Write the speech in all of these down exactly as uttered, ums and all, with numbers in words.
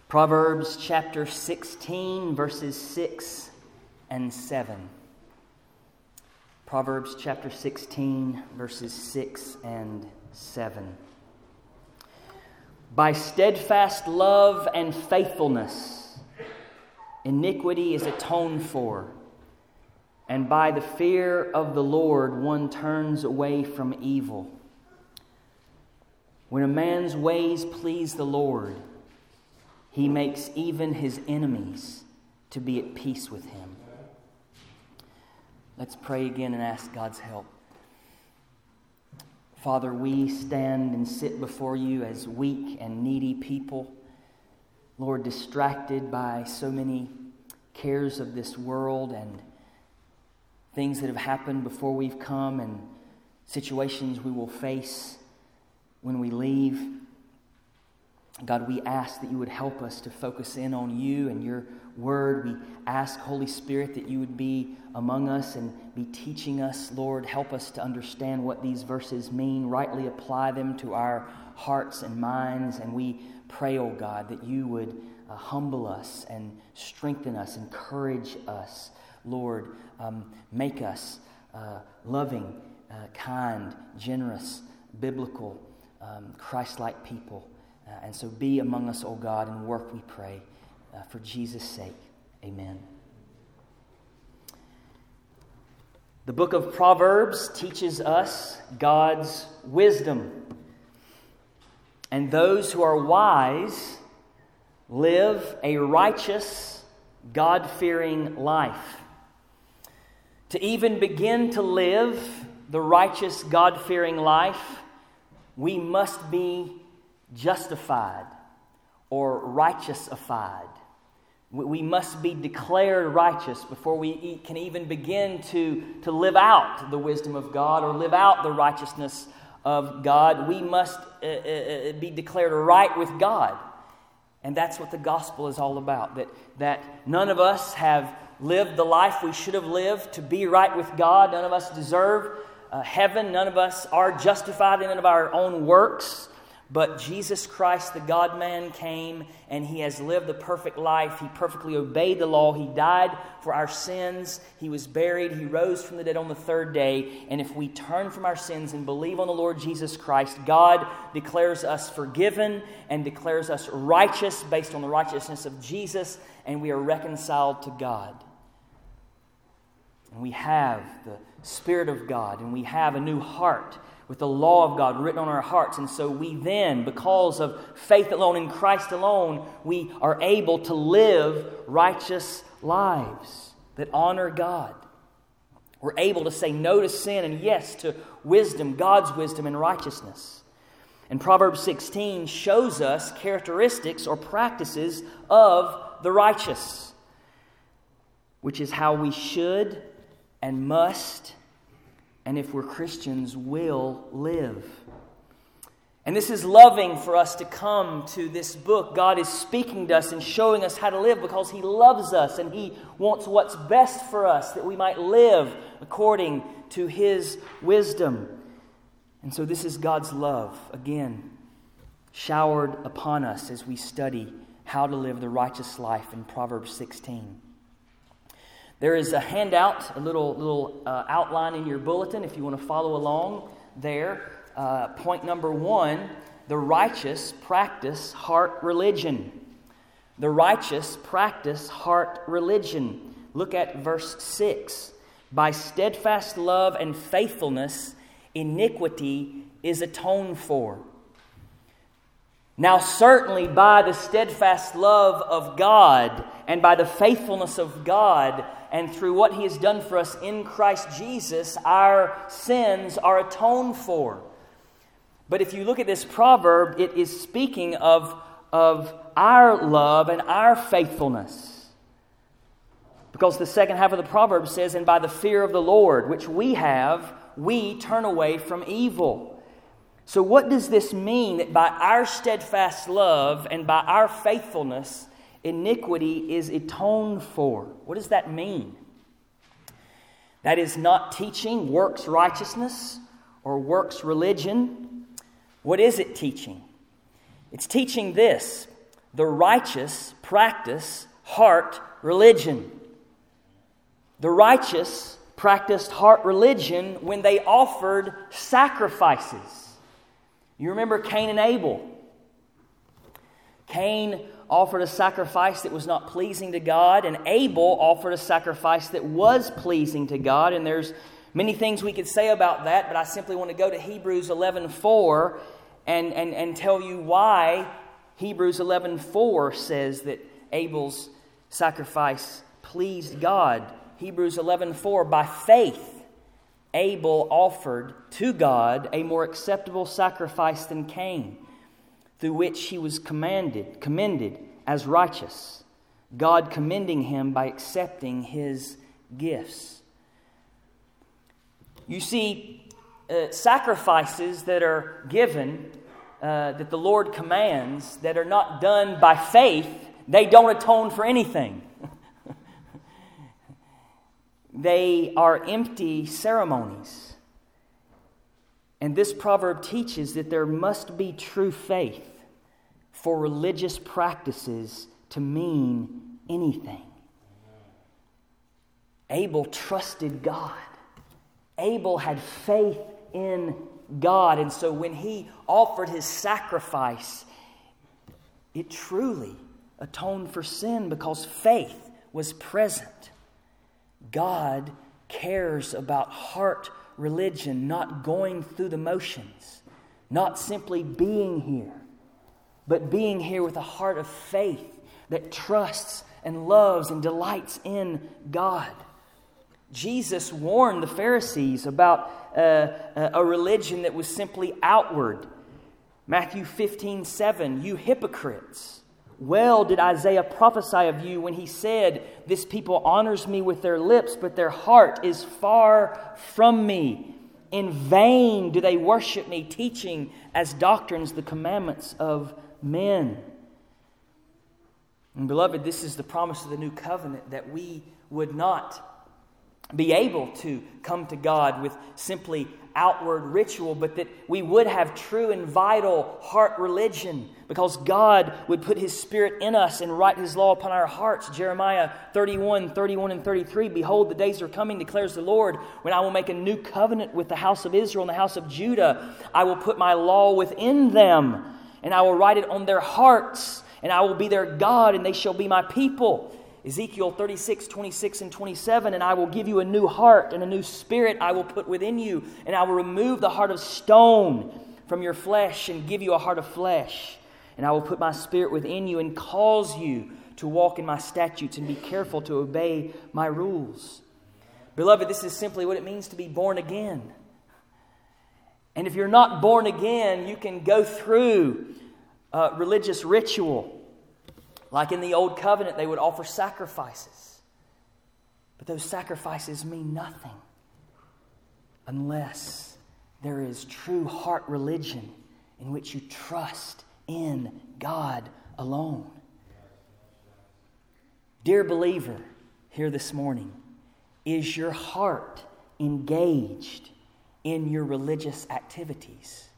Proverbs chapter sixteen, verses six and seven. Proverbs chapter sixteen, verses six and seven. By steadfast love and faithfulness, iniquity is atoned for, and by the fear of the Lord one turns away from evil. When a man's ways please the Lord, He makes even his enemies to be at peace with him. Let's pray again and ask God's help. Father, we stand and sit before you as weak and needy people, Lord, distracted by so many cares of this world and things that have happened before we've come and situations we will face when we leave. God, we ask that you would help us to focus in on you and your word. We ask, Holy Spirit, that you would be among us and be teaching us. Lord, help us to understand what these verses mean, rightly apply them to our hearts and minds. And we pray, oh God, that you would uh, humble us and strengthen us, encourage us. Lord, um, make us uh, loving, uh, kind, generous, biblical, um, Christ-like people. Uh, and so be among us, O God, and work, we pray, uh, for Jesus' sake. Amen. The book of Proverbs teaches us God's wisdom. And those who are wise live a righteous, God-fearing life. To even begin to live the righteous, God-fearing life, we must be justified or righteousified. We must be declared righteous before we can even begin to, to live out the wisdom of God or live out the righteousness of God. We must uh, uh, be declared right with God. And that's what the gospel is all about. That, that none of us have lived the life we should have lived to be right with God. None of us deserve uh, heaven. None of us are justified in any of our own works. But Jesus Christ, the God-man, came and He has lived the perfect life. He perfectly obeyed the law. He died for our sins. He was buried. He rose from the dead on the third day. And if we turn from our sins and believe on the Lord Jesus Christ, God declares us forgiven and declares us righteous based on the righteousness of Jesus, and we are reconciled to God. And we have the Spirit of God, and we have a new heart with the law of God written on our hearts. And so we then, because of faith alone in Christ alone, we are able to live righteous lives that honor God. We're able to say no to sin and yes to wisdom, God's wisdom and righteousness. And Proverbs sixteen shows us characteristics or practices of the righteous, which is how we should and must, and if we're Christians, will live. And this is loving for us to come to this book. God is speaking to us and showing us how to live because He loves us and He wants what's best for us, that we might live according to His wisdom. And so this is God's love, again, showered upon us as we study how to live the righteous life in Proverbs sixteen. There is a handout, a little little uh, outline in your bulletin if you want to follow along there. Uh, point number one, the righteous practice heart religion. The righteous practice heart religion. Look at verse six. By steadfast love and faithfulness, iniquity is atoned for. Now certainly by the steadfast love of God and by the faithfulness of God, and through what He has done for us in Christ Jesus, our sins are atoned for. But if you look at this proverb, it is speaking of, of our love and our faithfulness. Because the second half of the proverb says, and by the fear of the Lord, which we have, we turn away from evil. So what does this mean, that by our steadfast love and by our faithfulness, iniquity is atoned for? What does that mean? That is not teaching works righteousness or works religion. What is it teaching? It's teaching this, the righteous practice heart religion. The righteous practiced heart religion when they offered sacrifices. You remember Cain and Abel. Cain offered a sacrifice that was not pleasing to God, and Abel offered a sacrifice that was pleasing to God. And there's many things we could say about that, but I simply want to go to Hebrews eleven four and, and, and tell you why Hebrews eleven four says that Abel's sacrifice pleased God. Hebrews eleven four, by faith Abel offered to God a more acceptable sacrifice than Cain, through which he was commanded, commended as righteous, God commending him by accepting his gifts. You see, uh, sacrifices that are given, uh, that the Lord commands, that are not done by faith, they don't atone for anything. They are empty ceremonies. And this proverb teaches that there must be true faith for religious practices to mean anything. Abel trusted God. Abel had faith in God. And so when he offered his sacrifice, it truly atoned for sin because faith was present. God cares about heart religion, not going through the motions, not simply being here, but being here with a heart of faith that trusts and loves and delights in God. Jesus warned the Pharisees about uh, a religion that was simply outward. Matthew fifteen seven, you hypocrites. Well did Isaiah prophesy of you when he said, this people honors me with their lips, but their heart is far from me. In vain do they worship me, teaching as doctrines the commandments of men. And beloved, this is the promise of the new covenant, that we would not be able to come to God with simply outward ritual, but that we would have true and vital heart religion, because God would put His Spirit in us and write His law upon our hearts. Jeremiah thirty-one, thirty-one and thirty-three, behold, the days are coming, declares the Lord, when I will make a new covenant with the house of Israel and the house of Judah. I will put my law within them, and I will write it on their hearts, and I will be their God, and they shall be my people. Ezekiel thirty-six, twenty-six and twenty-seven, and I will give you a new heart, and a new spirit I will put within you, and I will remove the heart of stone from your flesh and give you a heart of flesh. And I will put my spirit within you and cause you to walk in my statutes and be careful to obey my rules. Beloved, this is simply what it means to be born again. And if you're not born again, you can go through uh, religious ritual. Like in the Old Covenant, they would offer sacrifices. But those sacrifices mean nothing unless there is true heart religion in which you trust in God alone. Dear believer, here this morning, is your heart engaged in your religious activities?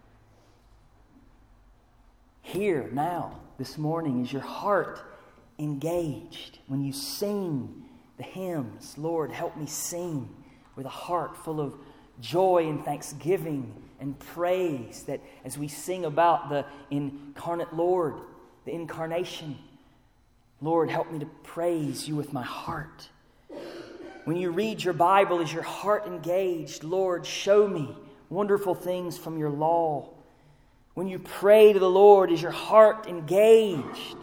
Here, now, this morning, is your heart engaged when you sing the hymns? Lord, help me sing with a heart full of joy and thanksgiving and praise, that as we sing about the incarnate Lord, the incarnation, Lord, help me to praise you with my heart. When you read your Bible, is your heart engaged? Lord, show me wonderful things from your law. When you pray to the Lord, is your heart engaged?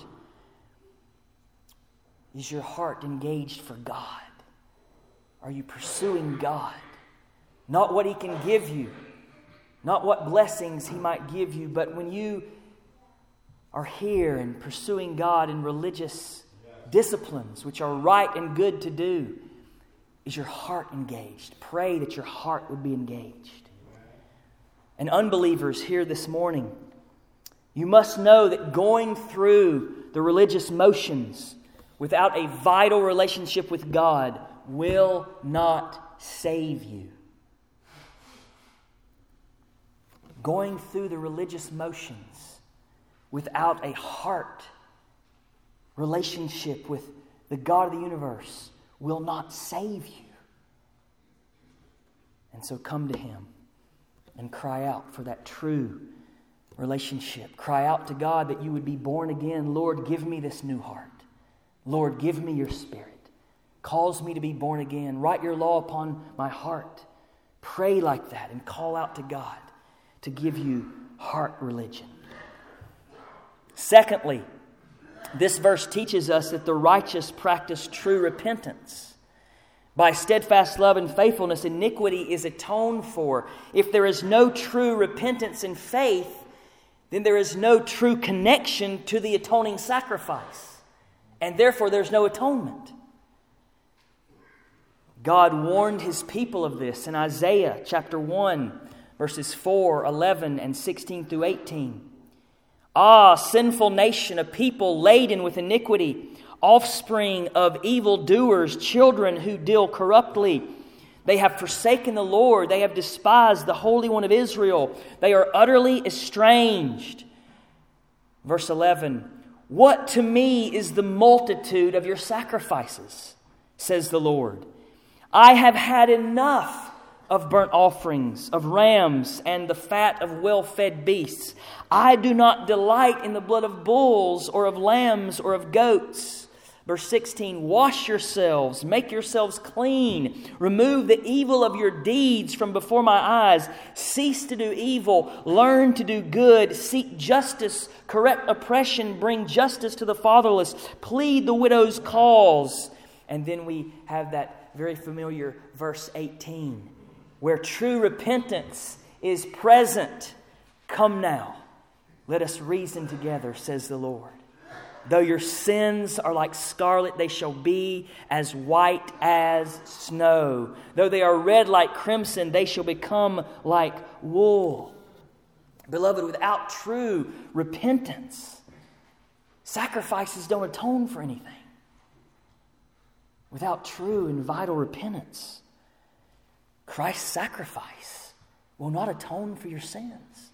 Is your heart engaged for God? Are you pursuing God? Not what He can give you, not what blessings He might give you, but when you are here and pursuing God in religious disciplines, which are right and good to do, is your heart engaged? Pray that your heart would be engaged. And unbelievers here this morning, you must know that going through the religious motions without a vital relationship with God will not save you. Going through the religious motions without a heart relationship with the God of the universe will not save you. And so come to Him and cry out for that true relationship. Cry out to God that you would be born again. Lord, give me this new heart. Lord, give me your Spirit. Cause me to be born again. Write your law upon my heart. Pray like that and call out to God to give you heart religion. Secondly, this verse teaches us that the righteous practice true repentance. By steadfast love and faithfulness, iniquity is atoned for. If there is no true repentance and faith, then there is no true connection to the atoning sacrifice. And therefore there's no atonement. God warned His people of this in Isaiah chapter one, verses four, eleven, and sixteen through eighteen. Ah, sinful nation, a people laden with iniquity, offspring of evildoers, children who deal corruptly. They have forsaken the Lord. They have despised the Holy One of Israel. They are utterly estranged. Verse eleven, what to me is the multitude of your sacrifices, says the Lord. I have had enough of burnt offerings, of rams, and the fat of well-fed beasts. I do not delight in the blood of bulls or of lambs or of goats. Verse sixteen, wash yourselves, make yourselves clean. Remove the evil of your deeds from before my eyes. Cease to do evil, learn to do good. Seek justice, correct oppression, bring justice to the fatherless. Plead the widow's cause. And then we have that very familiar verse eighteen, where true repentance is present. Come now, let us reason together, says the Lord. Though your sins are like scarlet, they shall be as white as snow. Though they are red like crimson, they shall become like wool. Beloved, without true repentance, sacrifices don't atone for anything. Without true and vital repentance, Christ's sacrifice will not atone for your sins.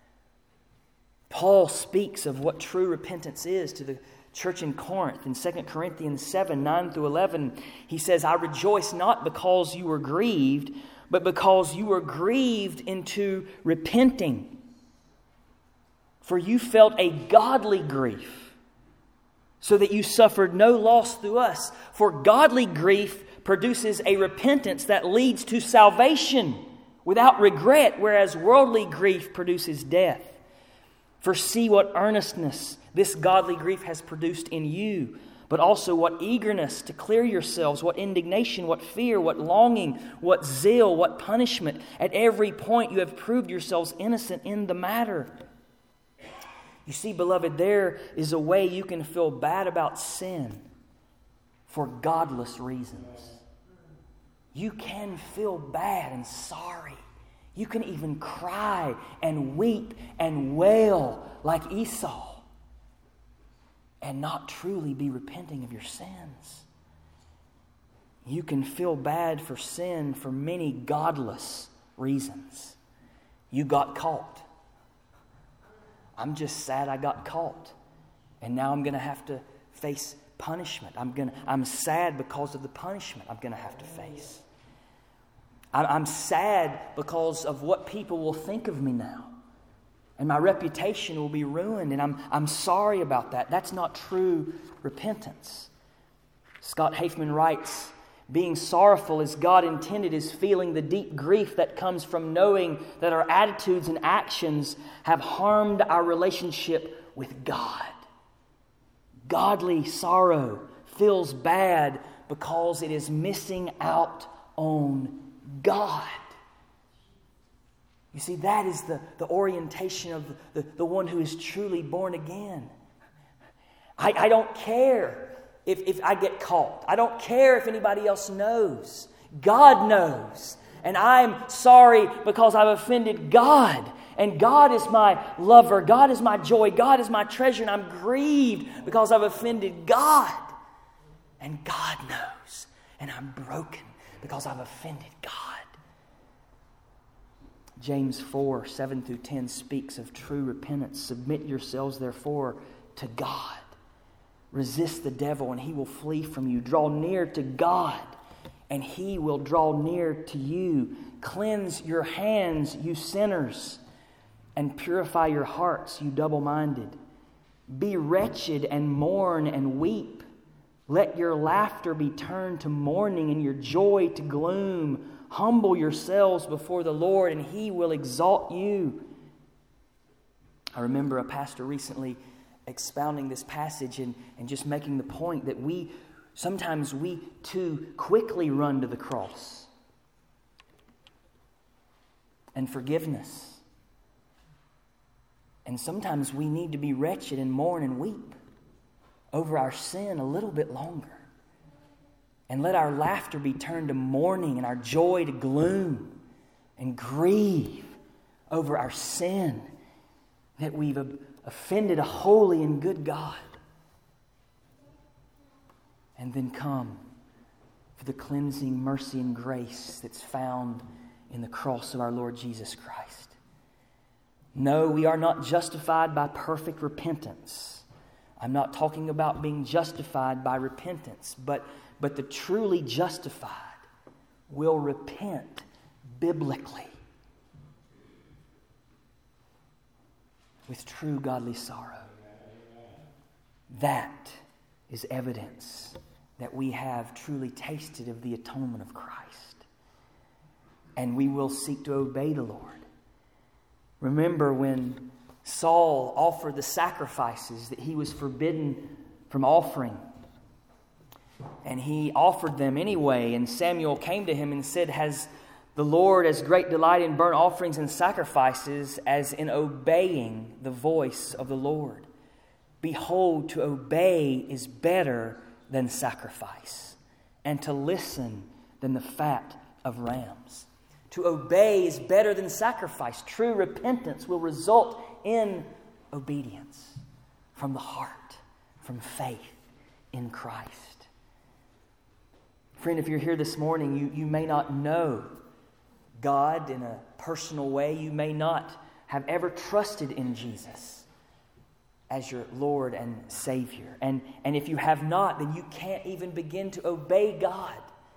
Paul speaks of what true repentance is to the church in Corinth in Second Corinthians seven, nine through eleven. He says, I rejoice not because you were grieved, but because you were grieved into repenting. For you felt a godly grief, so that you suffered no loss through us. For godly grief produces a repentance that leads to salvation without regret, whereas worldly grief produces death. For see what earnestness this godly grief has produced in you, but also what eagerness to clear yourselves, what indignation, what fear, what longing, what zeal, what punishment. At every point you have proved yourselves innocent in the matter. You see, beloved, there is a way you can feel bad about sin for godless reasons. You can feel bad and sorry. You can even cry and weep and wail like Esau and not truly be repenting of your sins. You can feel bad for sin for many godless reasons. You got caught. I'm just sad I got caught. And now I'm going to have to face punishment. I'm going to, I'm sad because of the punishment I'm going to have to face. I'm sad because of what people will think of me now. And my reputation will be ruined. And I'm, I'm sorry about that. That's not true repentance. Scott Hafeman writes, being sorrowful as God intended is feeling the deep grief that comes from knowing that our attitudes and actions have harmed our relationship with God. Godly sorrow feels bad because it is missing out on God. You see, that is the, the orientation of the, the one who is truly born again. I, I don't care if, if I get caught. I don't care if anybody else knows. God knows. And I'm sorry because I've offended God. And God is my lover. God is my joy. God is my treasure. And I'm grieved because I've offended God. And God knows. And I'm broken because I've offended God. James four, seven through ten speaks of true repentance. Submit yourselves, therefore, to God. Resist the devil and he will flee from you. Draw near to God and he will draw near to you. Cleanse your hands, you sinners, and purify your hearts, you double-minded. Be wretched and mourn and weep. Let your laughter be turned to mourning and your joy to gloom. Humble yourselves before the Lord and he will exalt you. I remember a pastor recently expounding this passage and, and just making the point that we sometimes we too quickly run to the cross and forgiveness. And sometimes we need to be wretched and mourn and weep over our sin a little bit longer. And let our laughter be turned to mourning and our joy to gloom, and grieve over our sin that we've offended a holy and good God. And then come for the cleansing mercy and grace that's found in the cross of our Lord Jesus Christ. No, we are not justified by perfect repentance. I'm not talking about being justified by repentance, but, but the truly justified will repent biblically with true godly sorrow. That is evidence that we have truly tasted of the atonement of Christ. And we will seek to obey the Lord. Remember when Saul offered the sacrifices that he was forbidden from offering. And he offered them anyway. And Samuel came to him and said, has the Lord as great delight in burnt offerings and sacrifices as in obeying the voice of the Lord? Behold, to obey is better than sacrifice, and to listen than the fat of rams. To obey is better than sacrifice. True repentance will result in obedience from the heart, from faith in Christ. Friend, if you're here this morning, you, you may not know God in a personal way. You may not have ever trusted in Jesus as your Lord and Savior. And, and if you have not, then you can't even begin to obey God.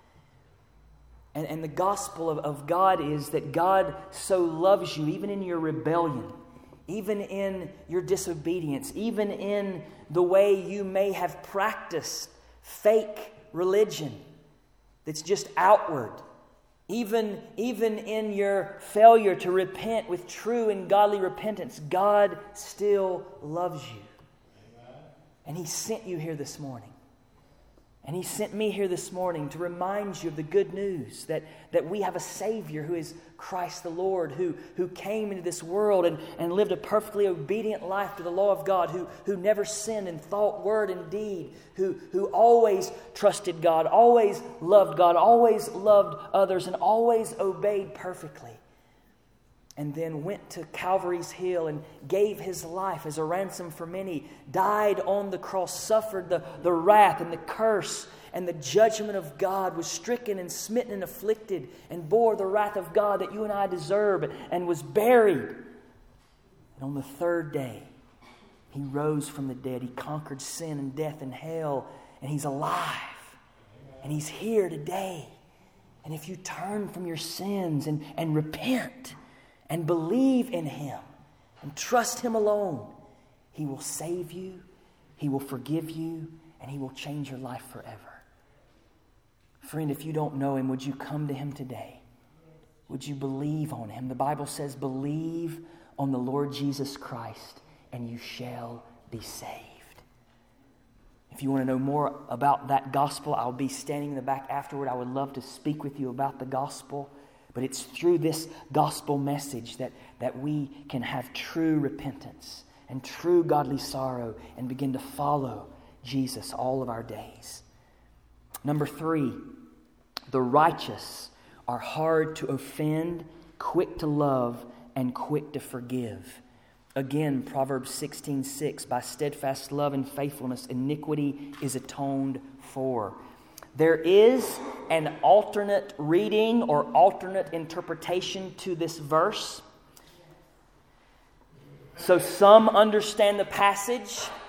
And, and the gospel of, of God is that God so loves you, even in your rebellion, even in your disobedience, even in the way you may have practiced fake religion that's just outward, even, even in your failure to repent with true and godly repentance, God still loves you. Amen. And He sent you here this morning. And He sent me here this morning to remind you of the good news that, that we have a Savior who is Christ the Lord, who, who came into this world and, and lived a perfectly obedient life to the law of God, who, who never sinned in thought, word, and deed, who, who always trusted God, always loved God, always loved others, and always obeyed perfectly. And then went to Calvary's Hill and gave His life as a ransom for many, died on the cross, suffered the, the wrath and the curse and the judgment of God, was stricken and smitten and afflicted, and bore the wrath of God that you and I deserve, and was buried. And on the third day, He rose from the dead. He conquered sin and death and hell, and He's alive. And He's here today. And if you turn from your sins and, and repent and believe in Him and trust Him alone, He will save you, He will forgive you, and He will change your life forever. Friend, if you don't know Him, would you come to Him today? Would you believe on Him? The Bible says, believe on the Lord Jesus Christ, and you shall be saved. If you want to know more about that gospel, I'll be standing in the back afterward. I would love to speak with you about the gospel. But it's through this gospel message that, that we can have true repentance and true godly sorrow and begin to follow Jesus all of our days. Number three, the righteous are hard to offend, quick to love, and quick to forgive. Again, Proverbs sixteen six, by steadfast love and faithfulness, iniquity is atoned for. There is an alternate reading or alternate interpretation to this verse. So some understand the passage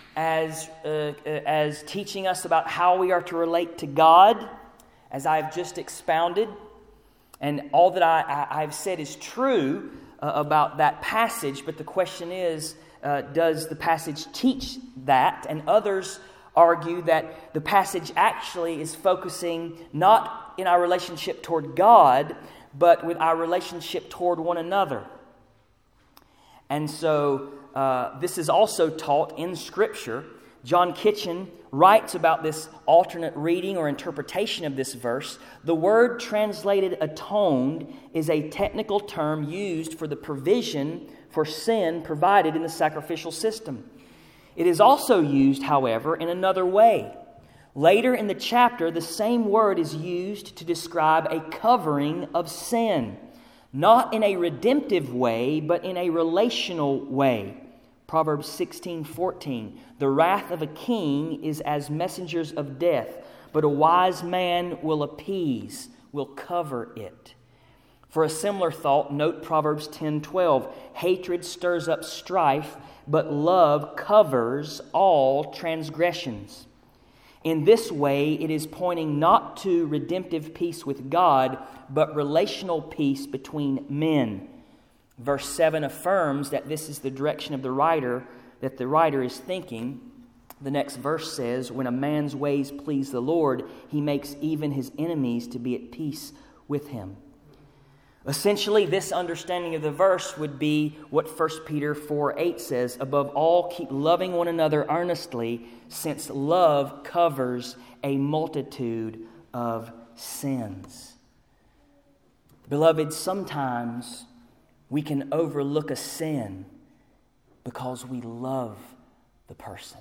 as, uh, as teaching us about how we are to relate to God, as I've just expounded. And all that I, I, I've said is true uh, about that passage, but the question is, uh, does the passage teach that? And others argue that the passage actually is focusing not in our relationship toward God, but with our relationship toward one another. And so uh, this is also taught in Scripture. John Kitchen writes about this alternate reading or interpretation of this verse. The word translated atoned is a technical term used for the provision for sin provided in the sacrificial system. It is also used, however, in another way. Later in the chapter, the same word is used to describe a covering of sin, not in a redemptive way, but in a relational way. Proverbs sixteen fourteen, the wrath of a king is as messengers of death, but a wise man will appease, will cover it. For a similar thought, note Proverbs ten twelve, hatred stirs up strife, but love covers all transgressions. In this way, it is pointing not to redemptive peace with God, but relational peace between men. Verse seven affirms that this is the direction of the writer, that the writer is thinking. The next verse says, when a man's ways please the Lord, he makes even his enemies to be at peace with him. Essentially, this understanding of the verse would be what First Peter four eight says, above all, keep loving one another earnestly, since love covers a multitude of sins. Beloved, sometimes we can overlook a sin because we love the person.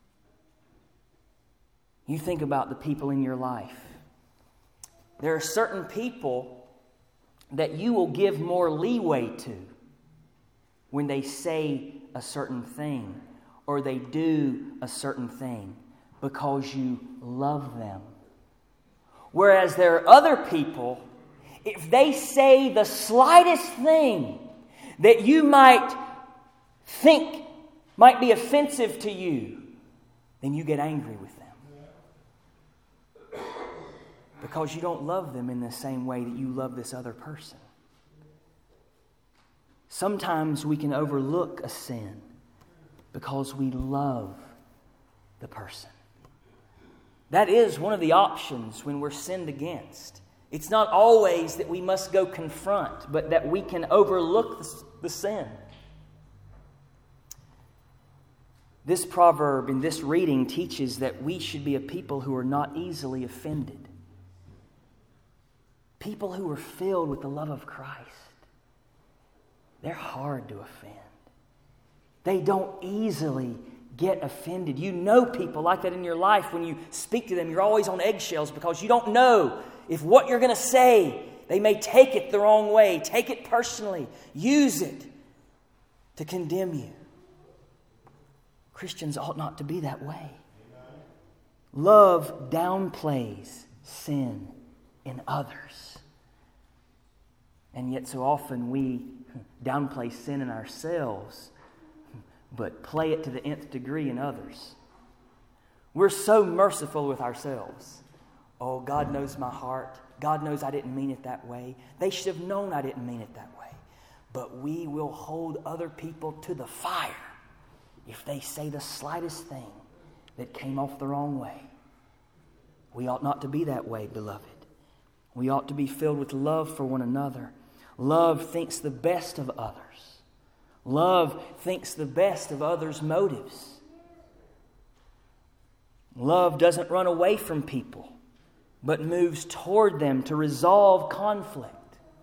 You think about the people in your life. There are certain people that you will give more leeway to when they say a certain thing or they do a certain thing because you love them. Whereas there are other people, if they say the slightest thing that you might think might be offensive to you, then you get angry with them. Because you don't love them in the same way that you love this other person. Sometimes we can overlook a sin because we love the person. That is one of the options when we're sinned against. It's not always that we must go confront, but that we can overlook the, the sin. This proverb in this reading teaches that we should be a people who are not easily offended. People who are filled with the love of Christ, they're hard to offend. They don't easily get offended. You know people like that in your life. When you speak to them, you're always on eggshells because you don't know if what you're going to say, they may take it the wrong way, take it personally, use it to condemn you. Christians ought not to be that way. Love downplays sin in others. And yet so often we downplay sin in ourselves, but play it to the nth degree in others. We're so merciful with ourselves. Oh, God knows my heart. God knows I didn't mean it that way. They should have known I didn't mean it that way. But we will hold other people to the fire if they say the slightest thing that came off the wrong way. We ought not to be that way, beloved. We ought to be filled with love for one another. Love thinks the best of others. Love thinks the best of others' motives. Love doesn't run away from people, but moves toward them to resolve conflict.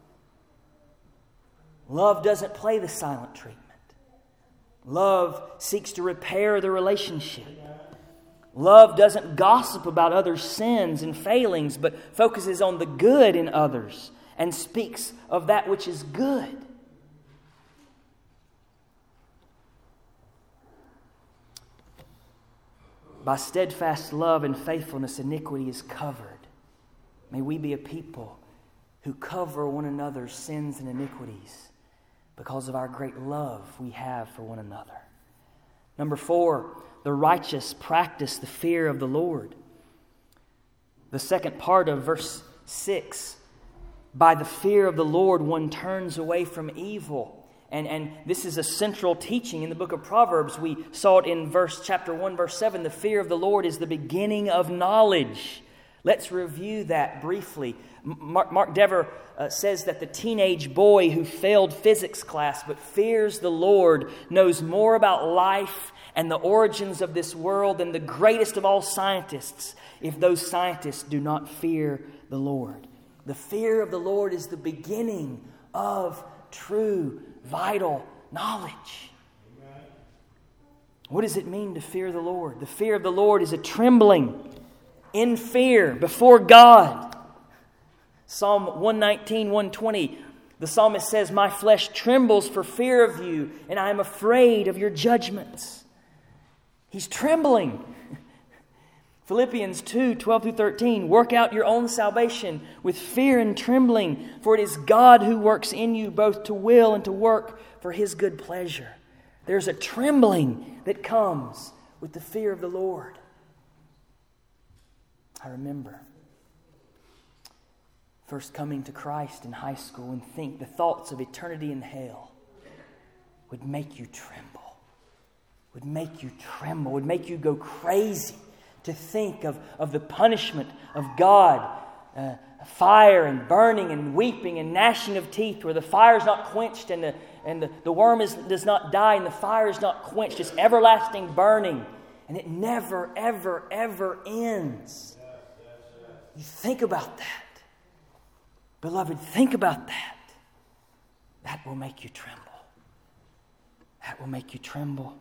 Love doesn't play the silent treatment. Love seeks to repair the relationship. Love doesn't gossip about others' sins and failings, but focuses on the good in others and speaks of that which is good. By steadfast love and faithfulness, iniquity is covered. May we be a people who cover one another's sins and iniquities because of our great love we have for one another. Number four, the righteous practice the fear of the Lord. The second part of verse six, by the fear of the Lord one turns away from evil. And, and this is a central teaching in the book of Proverbs. We saw it in verse chapter one, verse seven. The fear of the Lord is the beginning of knowledge. Let's review that briefly. Mark, Mark Dever uh, says that the teenage boy who failed physics class but fears the Lord knows more about life and the origins of this world than the greatest of all scientists, if those scientists do not fear the Lord. The fear of the Lord is the beginning of true, vital knowledge. What does it mean to fear the Lord? The fear of the Lord is a trembling in fear before God. Psalm one nineteen, one twenty, the psalmist says, "My flesh trembles for fear of you, and I am afraid of your judgments." He's trembling. Philippians two, twelve through thirteen, "Work out your own salvation with fear and trembling, for it is God who works in you both to will and to work for His good pleasure." There's a trembling that comes with the fear of the Lord. I remember first coming to Christ in high school and think the thoughts of eternity in hell would make you tremble, would make you tremble, would make you go crazy to think of, of the punishment of God, uh, fire and burning and weeping and gnashing of teeth, where the fire is not quenched and the, and the, the worm is, does not die and the fire is not quenched. It's everlasting burning, and it never, ever, ever ends. You think about that. Beloved, think about that. That will make you tremble. That will make you tremble.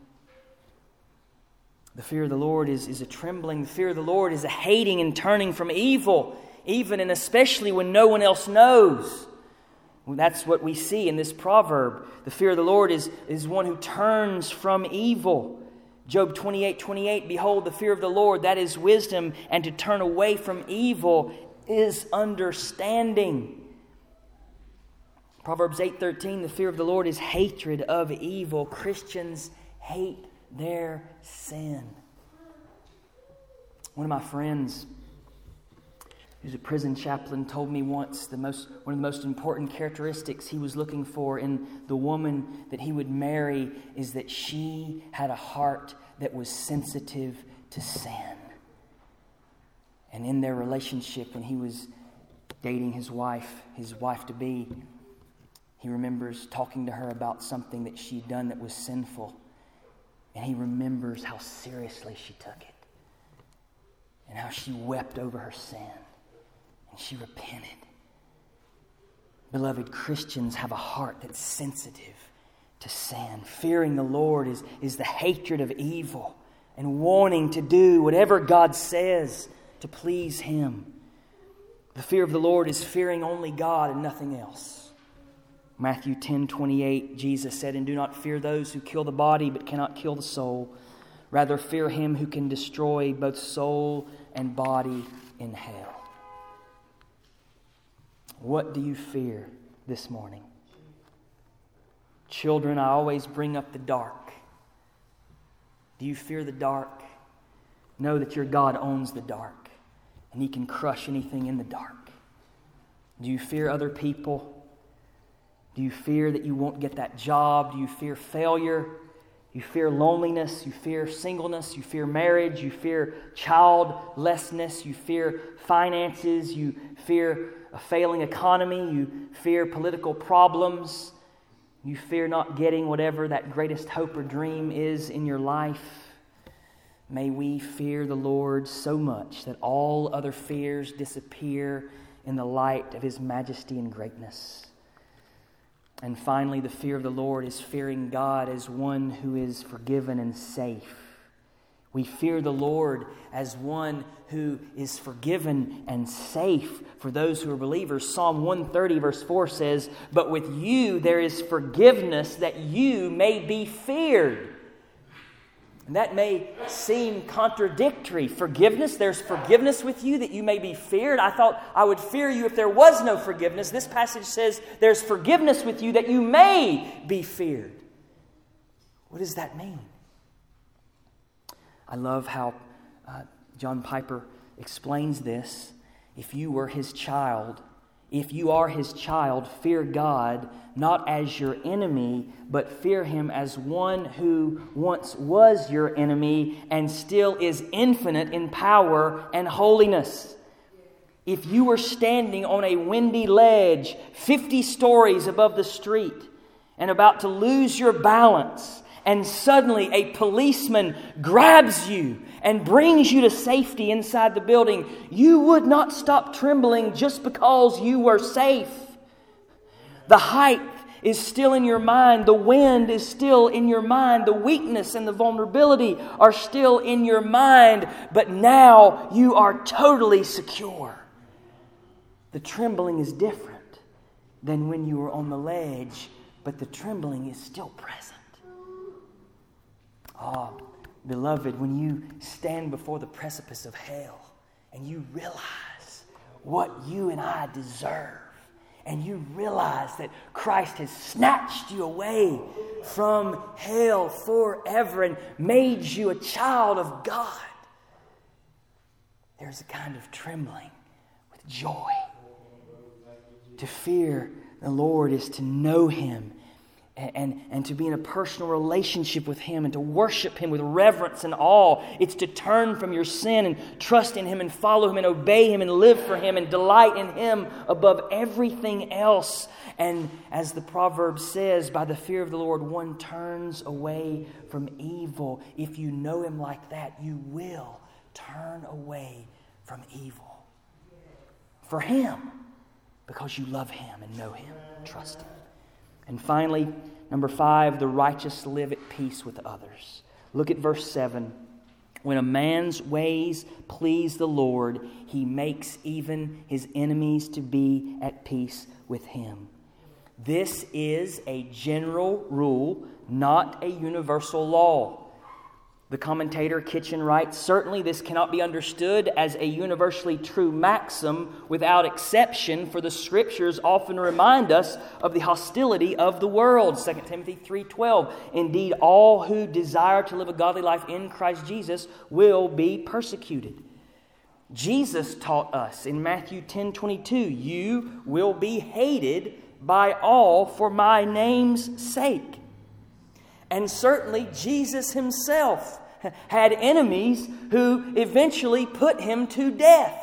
The fear of the Lord is, is a trembling. The fear of the Lord is a hating and turning from evil, even and especially when no one else knows. Well, that's what we see in this proverb. The fear of the Lord is, is one who turns from evil. Job twenty-eight, twenty-eight, "Behold, the fear of the Lord, that is wisdom, and to turn away from evil is understanding." Proverbs eight, thirteen, "The fear of the Lord is hatred of evil." Christians hate their sin. One of my friends, who's a prison chaplain, told me once the most one of the most important characteristics he was looking for in the woman that he would marry is that she had a heart that was sensitive to sin. And in their relationship, when he was dating his wife, his wife-to-be, he remembers talking to her about something that she'd done that was sinful. And he remembers how seriously she took it. And how she wept over her sin. And she repented. Beloved, Christians have a heart that's sensitive to sin. Fearing the Lord is, is the hatred of evil and wanting to do whatever God says to please Him. The fear of the Lord is fearing only God and nothing else. Matthew ten, twenty-eight, Jesus said, "And do not fear those who kill the body but cannot kill the soul. Rather fear Him who can destroy both soul and body in hell." What do you fear this morning? Children, I always bring up the dark. Do you fear the dark? Know that your God owns the dark, and He can crush anything in the dark. Do you fear other people? Do you fear that you won't get that job? Do you fear failure? You fear loneliness? You fear singleness? You fear marriage? You fear childlessness? You fear finances? You fear a failing economy? You fear political problems? You fear not getting whatever that greatest hope or dream is in your life? May we fear the Lord so much that all other fears disappear in the light of His majesty and greatness. And finally, the fear of the Lord is fearing God as one who is forgiven and safe. We fear the Lord as one who is forgiven and safe for those who are believers. Psalm one thirty verse four says, "But with you there is forgiveness, that you may be feared." And that may seem contradictory. Forgiveness, there's forgiveness with you that you may be feared. I thought I would fear you if there was no forgiveness. This passage says there's forgiveness with you that you may be feared. What does that mean? I love how uh, John Piper explains this. If you were His child, if you are His child, fear God not as your enemy, but fear Him as one who once was your enemy and still is infinite in power and holiness. If you were standing on a windy ledge fifty stories above the street and about to lose your balance, and suddenly a policeman grabs you and brings you to safety inside the building, you would not stop trembling just because you were safe. The height is still in your mind. The wind is still in your mind. The weakness and the vulnerability are still in your mind. But now you are totally secure. The trembling is different than when you were on the ledge, but the trembling is still present. Oh, beloved, when you stand before the precipice of hell and you realize what you and I deserve, and you realize that Christ has snatched you away from hell forever and made you a child of God, there's a kind of trembling with joy. To fear the Lord is to know Him and, and, and to be in a personal relationship with Him and to worship Him with reverence and awe. It's to turn from your sin and trust in Him and follow Him and obey Him and live for Him and delight in Him above everything else. And as the proverb says, by the fear of the Lord, one turns away from evil. If you know Him like that, you will turn away from evil. For Him. Because you love Him and know Him, trust Him. And finally, number five, the righteous live at peace with others. Look at verse seven. When a man's ways please the Lord, He makes even his enemies to be at peace with him. This is a general rule, not a universal law. The commentator Kitchen writes, certainly this cannot be understood as a universally true maxim without exception, for the Scriptures often remind us of the hostility of the world. Second Timothy three twelve. Indeed, all who desire to live a godly life in Christ Jesus will be persecuted. Jesus taught us in Matthew ten twenty-two, you will be hated by all for my name's sake. And certainly Jesus Himself had enemies who eventually put Him to death.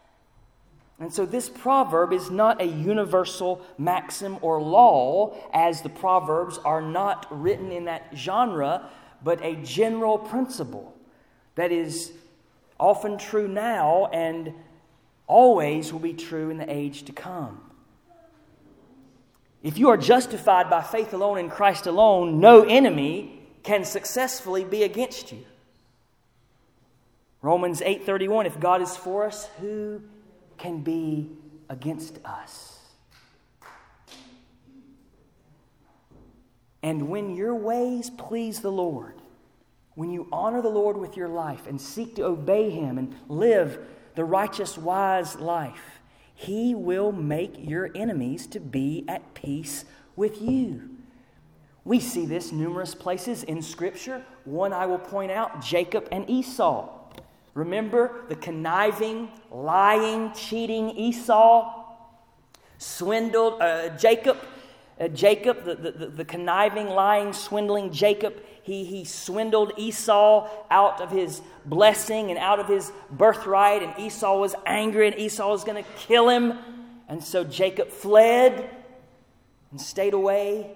And so this proverb is not a universal maxim or law, as the Proverbs are not written in that genre, but a general principle that is often true now and always will be true in the age to come. If you are justified by faith alone in Christ alone, no enemy can successfully be against you. Romans eight thirty-one, if God is for us, who can be against us? And when your ways please the Lord, when you honor the Lord with your life and seek to obey Him and live the righteous, wise life, He will make your enemies to be at peace with you. We see this numerous places in Scripture. One I will point out, Jacob and Esau. Remember the conniving, lying, cheating Esau? Swindled uh, Jacob. Uh, Jacob, the, the, the conniving, lying, swindling Jacob, he, he swindled Esau out of his blessing and out of his birthright, and Esau was angry and Esau was going to kill him. And so Jacob fled and stayed away.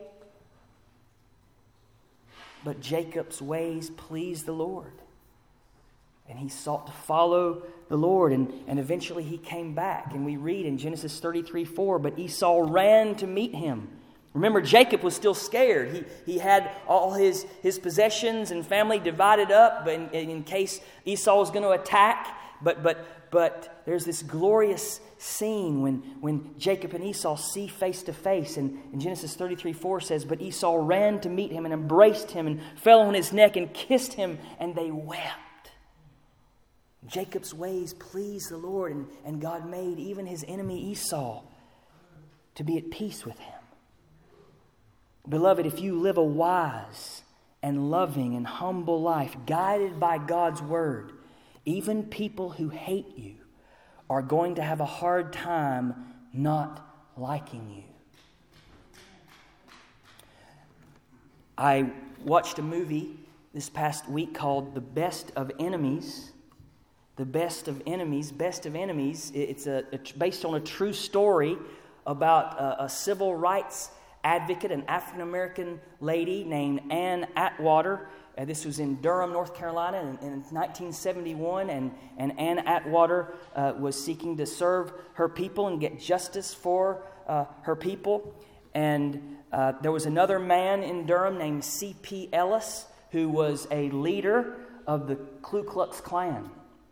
But Jacob's ways pleased the Lord. And he sought to follow the Lord, and, and eventually he came back. And we read in Genesis thirty-three four, but Esau ran to meet him. Remember, Jacob was still scared. He he had all his, his possessions and family divided up in, in case Esau was going to attack. But but but there's this glorious scene when, when Jacob and Esau see face to face. And, and Genesis thirty-three four says, but Esau ran to meet him and embraced him and fell on his neck and kissed him, and they wept. Jacob's ways pleased the Lord, and, and God made even his enemy Esau to be at peace with him. Beloved, if you live a wise and loving and humble life, guided by God's Word, even people who hate you are going to have a hard time not liking you. I watched a movie this past week called The Best of Enemies. The Best of Enemies, Best of Enemies. It's a, it's based on a true story about a, a civil rights advocate, an African-American lady named Ann Atwater. Uh, this was in Durham, North Carolina in, in nineteen seventy-one, and, and Ann Atwater uh, was seeking to serve her people and get justice for uh, her people. And uh, there was another man in Durham named C P Ellis, who was a leader of the Ku Klux Klan.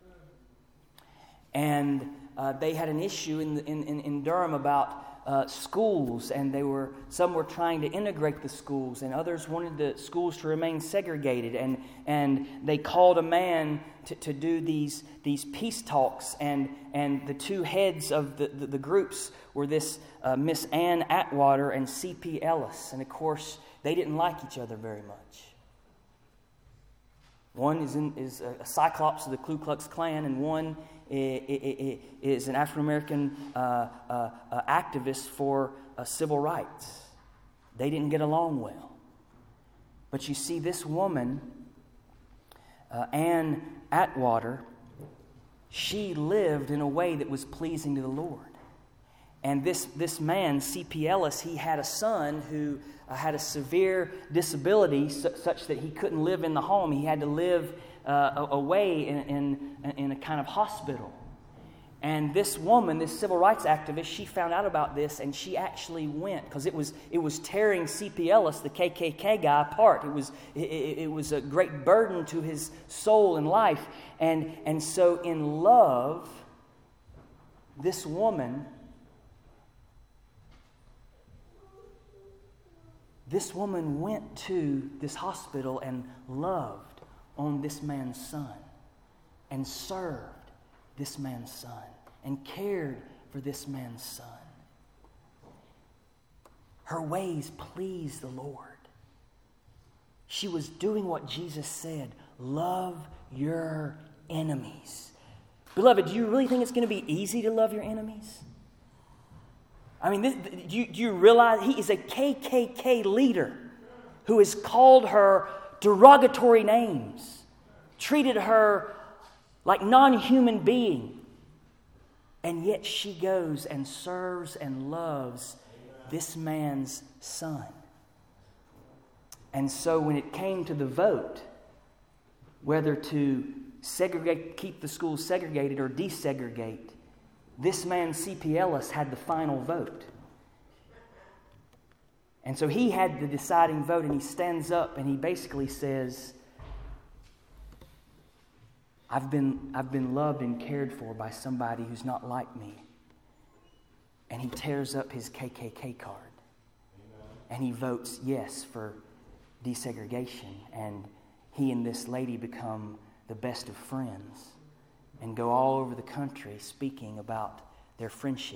And uh, they had an issue in, the, in, in, in Durham about uh, schools, and they were some were trying to integrate the schools, and others wanted the schools to remain segregated. And and they called a man to, to do these these peace talks, and and the two heads of the, the, the groups were this uh, Miss Ann Atwater and C P Ellis, and of course they didn't like each other very much. One is in, is a Cyclops of the Ku Klux Klan, and one is an African-American uh, uh, uh, activist for uh, civil rights. They didn't get along well. But you see, this woman, uh, Ann Atwater, she lived in a way that was pleasing to the Lord. And this, this man, C P Ellis, he had a son who uh, had a severe disability su- such that he couldn't live in the home. He had to live uh, away in, in, in a kind of hospital. And this woman, this civil rights activist, she found out about this, and she actually went, because it was it was tearing C P Ellis, the K K K guy, apart. It was it, it was a great burden to his soul and life. And, and so in love, this woman... This woman went to this hospital and loved on this man's son and served this man's son and cared for this man's son. Her ways pleased the Lord. She was doing what Jesus said, love your enemies. Beloved, do you really think it's going to be easy to love your enemies? I mean, this, do, you, do you realize he is a K K K leader who has called her derogatory names, treated her like non-human being, and yet she goes and serves and loves this man's son. And so when it came to the vote, whether to segregate, keep the schools segregated or desegregate, this man, C P Ellis, had the final vote. And so he had the deciding vote, and he stands up and he basically says, I've been, I've been loved and cared for by somebody who's not like me. And he tears up his K K K card. And he votes yes for desegregation. And he and this lady become the best of friends and go all over the country speaking about their friendship.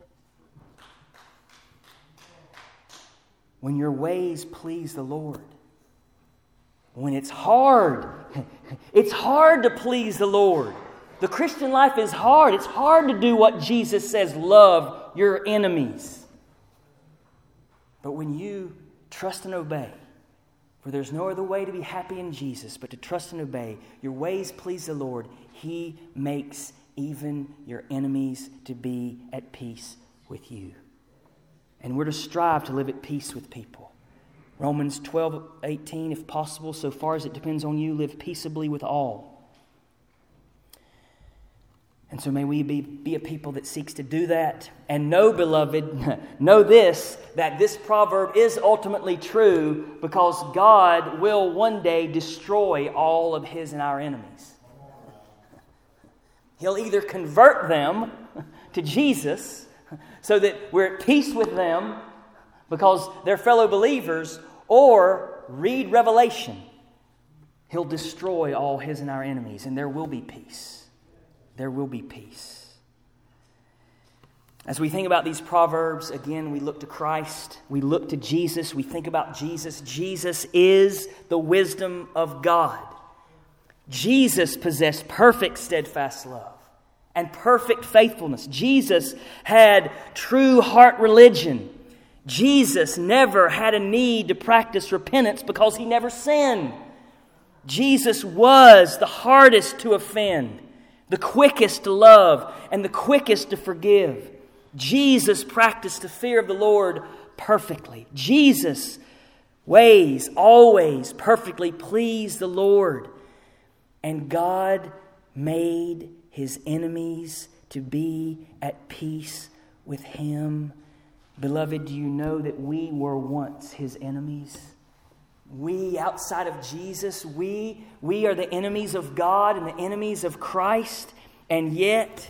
When your ways please the Lord, when it's hard, it's hard to please the Lord. The Christian life is hard. It's hard to do what Jesus says, love your enemies. But when you trust and obey, for there's no other way to be happy in Jesus but to trust and obey, your ways please the Lord. He makes even your enemies to be at peace with you. And we're to strive to live at peace with people. Romans twelve eighteen, if possible, so far as it depends on you, live peaceably with all. And so may we be, be a people that seeks to do that. And know, beloved, know this, that this proverb is ultimately true because God will one day destroy all of his and our enemies. He'll either convert them to Jesus so that we're at peace with them because they're fellow believers, or read Revelation. He'll destroy all his and our enemies, and there will be peace. There will be peace. As we think about these Proverbs, again, we look to Christ. We look to Jesus. We think about Jesus. Jesus is the wisdom of God. Jesus possessed perfect steadfast love and perfect faithfulness. Jesus had true heart religion. Jesus never had a need to practice repentance because he never sinned. Jesus was the hardest to offend, the quickest to love, and the quickest to forgive. Jesus practiced the fear of the Lord perfectly. Jesus' ways always perfectly pleased the Lord. And God made his enemies to be at peace with him. Beloved, do you know that we were once his enemies? We, outside of Jesus, we, we are the enemies of God and the enemies of Christ. And yet,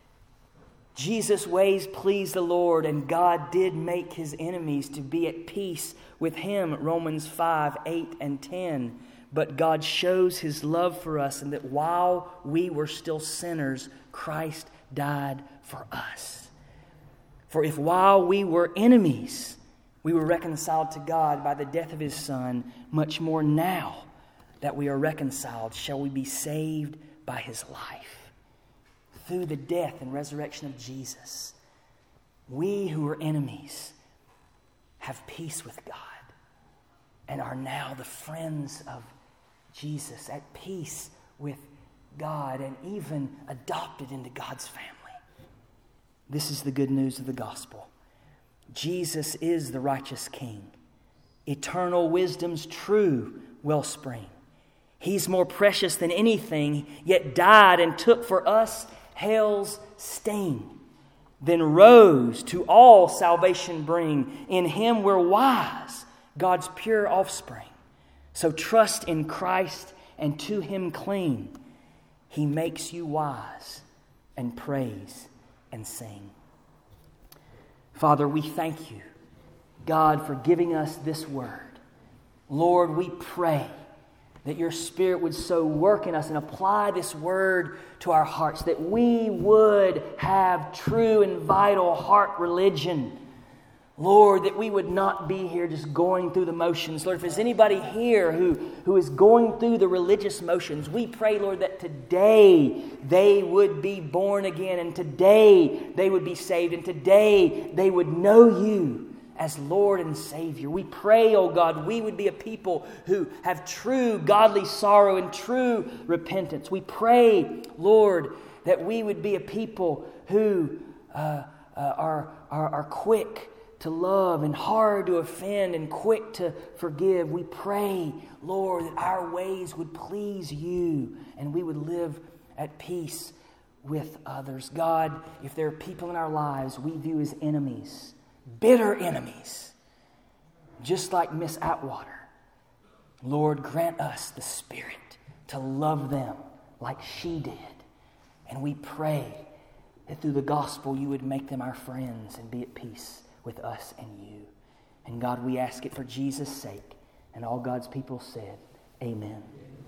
Jesus' ways pleased the Lord, and God did make his enemies to be at peace with him. Romans five, eight, and ten. But God shows his love for us, and that while we were still sinners, Christ died for us. For if while we were enemies, we were reconciled to God by the death of his Son, much more now that we are reconciled shall we be saved by his life. Through the death and resurrection of Jesus, we who were enemies have peace with God and are now the friends of Jesus, at peace with God, and even adopted into God's family. This is the good news of the gospel. Jesus is the righteous King, eternal wisdom's true wellspring. He's more precious than anything, yet died and took for us hell's sting, then rose to all salvation bring. In him we're wise, God's pure offspring. So trust in Christ and to him cling. He makes you wise, and praise and sing. Father, we thank you, God, for giving us this word. Lord, we pray that your Spirit would so work in us and apply this word to our hearts, that we would have true and vital heart religion. Lord, that we would not be here just going through the motions. Lord, if there's anybody here who, who is going through the religious motions, we pray, Lord, that today they would be born again, and today they would be saved, and today they would know you as Lord and Savior. We pray, oh God, we would be a people who have true godly sorrow and true repentance. We pray, Lord, that we would be a people who uh, uh, are, are, are quick to love and hard to offend and quick to forgive. We pray, Lord, that our ways would please you and we would live at peace with others. God, if there are people in our lives we view as enemies, bitter enemies, just like Miss Atwater, Lord, grant us the Spirit to love them like she did. And we pray that through the gospel you would make them our friends and be at peace with us and you. And God, we ask it for Jesus' sake. And all God's people said, amen.